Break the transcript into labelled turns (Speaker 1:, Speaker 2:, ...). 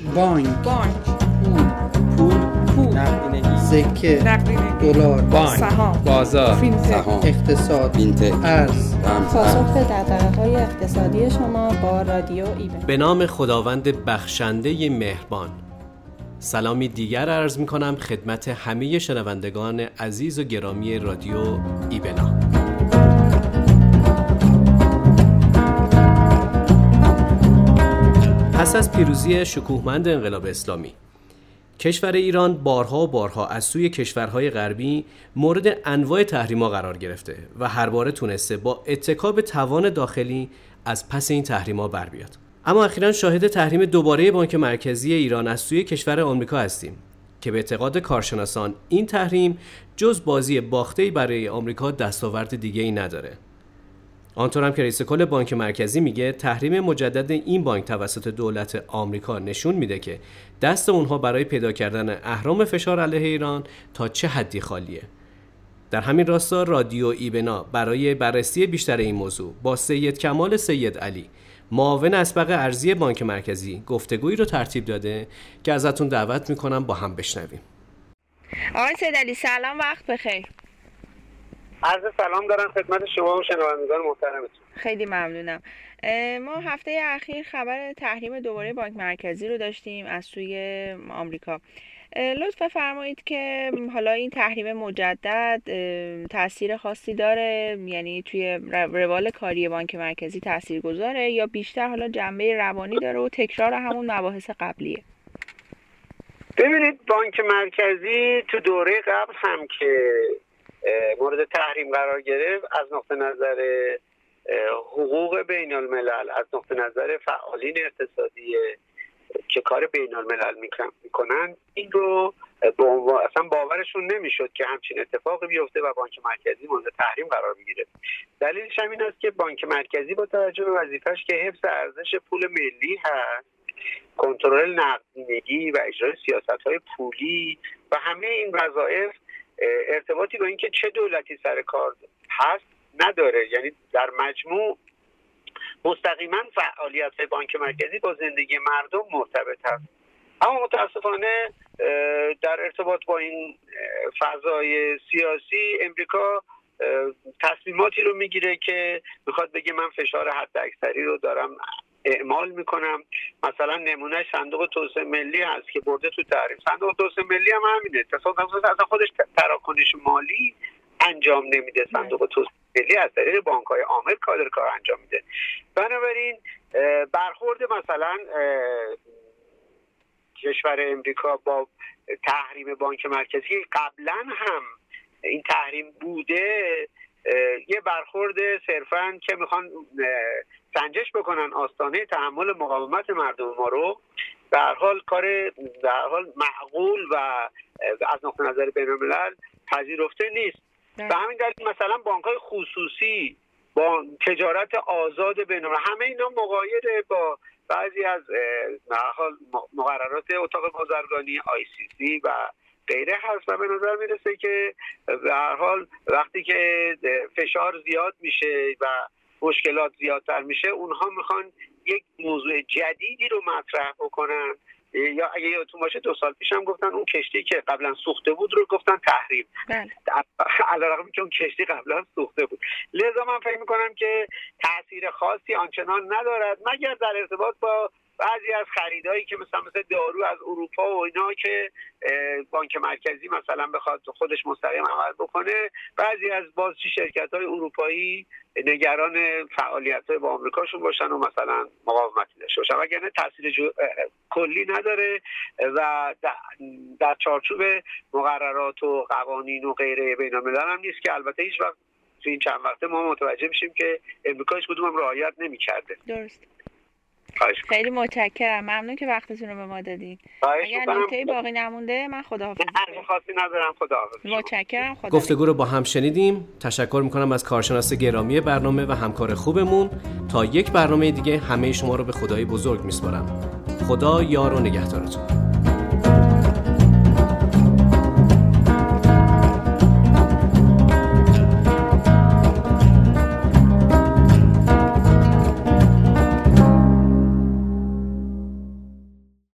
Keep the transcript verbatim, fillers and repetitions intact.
Speaker 1: بانک،
Speaker 2: بانک،
Speaker 1: پول،
Speaker 2: پول، پول،
Speaker 3: نقدینگی،
Speaker 1: سکه،
Speaker 2: نقدینگی،
Speaker 1: دلار،
Speaker 3: بانک،
Speaker 2: سهام،
Speaker 3: بازار،
Speaker 2: فینتک،
Speaker 3: سهام،
Speaker 1: اقتصاد،
Speaker 3: فینتک،
Speaker 1: ارز.
Speaker 4: پاسخ به دغدغه‌های اقتصادی شما با رادیو ایبن.
Speaker 5: به نام خداوند بخشنده مهربان. سلامی دیگر عرض می کنم خدمت همه شنوندگان عزیز و گرامی رادیو ایبنا. پس از پیروزی شکوهمند انقلاب اسلامی، کشور ایران بارها و بارها از سوی کشورهای غربی مورد انواع تحریم‌ها قرار گرفته و هر باره تونسته با اتکا به توان داخلی از پس این تحریم‌ها بر بیاد. اما اخیراً شاهد تحریم دوباره بانک مرکزی ایران از سوی کشور آمریکا هستیم که به اعتقاد کارشناسان این تحریم جز بازی باخته‌ای برای آمریکا دستاورد دیگه‌ای نداره. آنطور هم که رئیس کل بانک مرکزی میگه تحریم مجدد این بانک توسط دولت آمریکا نشون میده که دست اونها برای پیدا کردن اهرام فشار علیه ایران تا چه حدی خالیه. در همین راستا رادیو ایبنا برای بررسی بیشتر این موضوع با سید کمال سید علی، معاون اسبق ارضی بانک مرکزی، گفتگویی رو ترتیب داده که ازتون دعوت میکنم با هم بشنویم.
Speaker 2: آقای سید علی سلام، وقت بخیر.
Speaker 6: عرض سلام دارم خدمت شما و شنوندگان محترمتون.
Speaker 2: خیلی ممنونم. ما هفته اخیر خبر تحریم دوباره بانک مرکزی رو داشتیم از سوی آمریکا. لطف بفرمایید که حالا این تحریم مجدد تأثیر خاصی داره، یعنی توی روال کاری بانک مرکزی تأثیر گذاره یا بیشتر حالا جنبه روانی داره و تکرار همون مباحث قبلیه؟
Speaker 6: ببینید، بانک مرکزی تو دوره قبل هم که مورد تحریم قرار گرفت از نقطه نظر حقوق بین الملل، از نقطه نظر فعالین اقتصادی که کار بین الملل میکنن، این رو اصلا باورشون نمیشد که همچین اتفاقی بیفته و بانک مرکزی مورد تحریم قرار بگیره. دلیلش هم این است که بانک مرکزی با توجه به وظیفه‌اش که حفظ ارزش پول ملی هست، کنترل نقدینگی و اجرای سیاست‌های پولی و همه این وظایف ارتباطی با اینکه چه دولتی سر کار هست نداره. یعنی در مجموع مستقیما فعالیت بانک مرکزی با زندگی مردم مرتبط است. اما متاسفانه در ارتباط با این فضای سیاسی امریکا تصمیماتی رو میگیره که میخواد بگه من فشار حد اکثری رو دارم اعمال میکنم. مثلا نمونه صندوق توسعه ملی هست که برده تو تحریم. صندوق توسعه ملی هم همینه، اصلا خودش تراکنش مالی انجام نمیده. صندوق توسعه ملی از طریق بانک‌های عامل کادر کار انجام میده. بنابراین برخورد مثلا کشور امریکا با تحریم بانک مرکزی قبلا هم این تحریم بوده، یه برخورد صرفاً که میخوان سنجش بکنن آستانه تحمل مقاومت مردم ما رو، به هر حال کار به هر حال معقول و از نقطه نظر بین‌الملل پذیرفته نیست. به همین دلیل مثلا بانک‌های خصوصی با تجارت آزاد بین‌الملل، همه اینا مغایره با بعضی از به هر حال مقررات اتاق بازرگانی آی سی سی و غیره هست و به نظر میرسه که به هر حال وقتی که فشار زیاد میشه و مشکلات زیادتر میشه، اونها میخوان یک موضوع جدیدی رو مطرح بکنن. یا اگه یادتون باشه دو سال پیش هم گفتن اون کشتی که قبلا سوخته بود رو گفتن تحریم، علیرغم که اون کشتی قبلا سوخته بود. لذا من فکر میکنم که تاثیر خاصی آنچنان ندارد، مگر در ارتباط با بعضی از خریدایی که مثلا مثل دارو از اروپا و اینا که بانک مرکزی مثلا بخواد خودش مستقیم عمل بکنه، بعضی از بازچی شرکت‌های اروپایی نگران فعالیت‌های با آمریکاشون باشن و مثلا مقاومتی داشته باشن، وگرنه تاثیر جو... کلی نداره و در چارچوب مقررات و قوانین و غیره بین‌الملل هم نیست که البته هیچ وقت تو این چند وقته ما متوجه میشیم که امریکا هیچ کدوم هم رعایت نمی‌کرده.
Speaker 2: درست. خیلی متشکرم، ممنون که وقتتون رو به ما دادین. اگر نکته‌ای باقی نمونده من خداحافظی
Speaker 6: می‌کنم. خاصی ندارم، خداحافظ.
Speaker 2: متشکرم، خدا.
Speaker 5: گفتگو رو با هم شنیدیم. تشکر می‌کنم از کارشناس گرامی برنامه و همکار خوبمون. تا یک برنامه دیگه همه شما رو به خدای بزرگ می‌سپارم. خدا یار و نگهدارتون.